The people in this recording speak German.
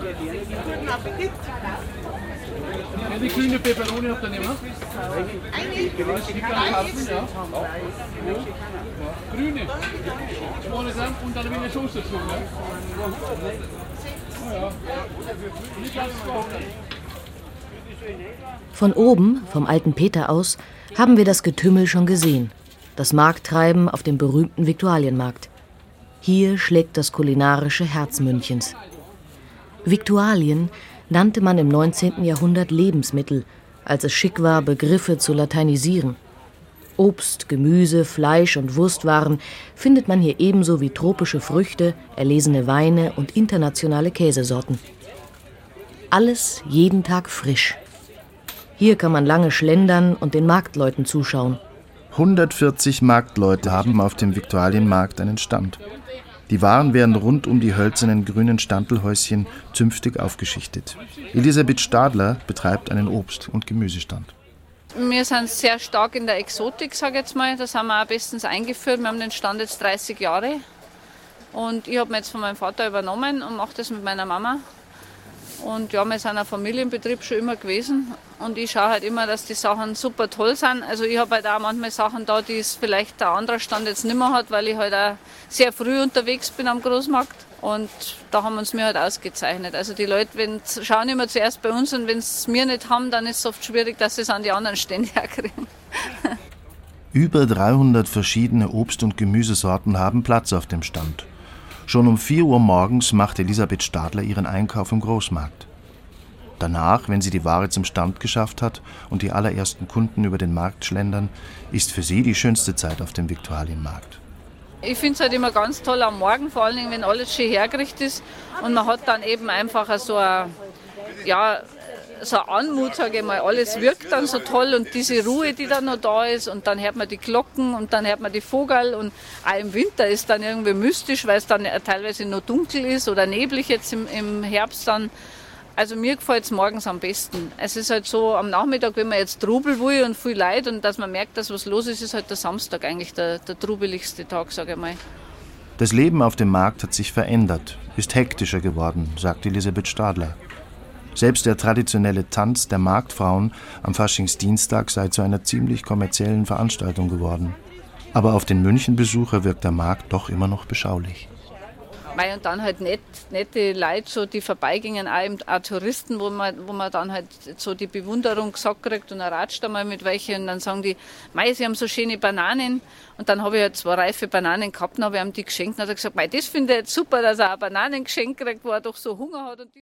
Guten Appetit. Ja, die grüne Peperoni habt ihr nicht mehr? Ja. Grüne. Schmale Samt und dann eine Soße dazu. Ne? Oh ja. Nicht ganz trocken. Von oben, vom alten Peter aus, haben wir das Getümmel schon gesehen. Das Markttreiben auf dem berühmten Viktualienmarkt. Hier schlägt das kulinarische Herz Münchens. Viktualien nannte man im 19. Jahrhundert Lebensmittel, als es schick war, Begriffe zu lateinisieren. Obst, Gemüse, Fleisch und Wurstwaren findet man hier ebenso wie tropische Früchte, erlesene Weine und internationale Käsesorten. Alles jeden Tag frisch. Hier kann man lange schlendern und den Marktleuten zuschauen. 140 Marktleute haben auf dem Viktualienmarkt einen Stand. Die Waren werden rund um die hölzernen grünen Standelhäuschen zünftig aufgeschichtet. Elisabeth Stadler betreibt einen Obst- und Gemüsestand. Wir sind sehr stark in der Exotik, sage ich jetzt mal. Das haben wir auch bestens eingeführt. Wir haben den Stand jetzt 30 Jahre. Und ich habe ihn jetzt von meinem Vater übernommen und mache das mit meiner Mama. Und ja, wir sind ein Familienbetrieb schon immer gewesen. Und ich schaue halt immer, dass die Sachen super toll sind. Also ich habe halt auch manchmal Sachen da, die es vielleicht der andere Stand jetzt nicht mehr hat, weil ich halt auch sehr früh unterwegs bin am Großmarkt. Und da haben wir uns mir halt ausgezeichnet. Also die Leute schauen immer zuerst bei uns und wenn sie es mir nicht haben, dann ist es oft schwierig, dass sie es an die anderen Stände herkriegen. Über 300 verschiedene Obst- und Gemüsesorten haben Platz auf dem Stand. Schon um 4 Uhr morgens macht Elisabeth Stadler ihren Einkauf im Großmarkt. Danach, wenn sie die Ware zum Stand geschafft hat und die allerersten Kunden über den Markt schlendern, ist für sie die schönste Zeit auf dem Viktualienmarkt. Ich finde es halt immer ganz toll am Morgen, vor allen Dingen, wenn alles schön hergerichtet ist und man hat dann eben einfach so eine Anmut, sage ich mal. Alles wirkt dann so toll und diese Ruhe, die dann noch da ist und dann hört man die Glocken und dann hört man die Vogel und auch im Winter ist dann irgendwie mystisch, weil es dann teilweise noch dunkel ist oder neblig jetzt im Herbst dann. Also mir gefällt es morgens am besten. Es ist halt so am Nachmittag, wenn man jetzt Trubel will und viel Leid und dass man merkt, dass was los ist, ist halt der Samstag eigentlich der trubeligste Tag, sage ich mal. Das Leben auf dem Markt hat sich verändert, ist hektischer geworden, sagt Elisabeth Stadler. Selbst der traditionelle Tanz der Marktfrauen am Faschingsdienstag sei zu einer ziemlich kommerziellen Veranstaltung geworden. Aber auf den Münchenbesucher wirkt der Markt doch immer noch beschaulich. Und dann halt nette Leute, so, die vorbeigingen, auch Touristen, wo man dann halt so die Bewunderung gesagt kriegt und er ratscht einmal mit welchen und dann sagen die, Mei, sie haben so schöne Bananen und dann habe ich halt 2 reife Bananen gehabt und habe ihm die geschenkt und hat er gesagt, Mei, das finde ich jetzt super, dass er auch Bananen geschenkt kriegt, wo er doch so Hunger hat. Und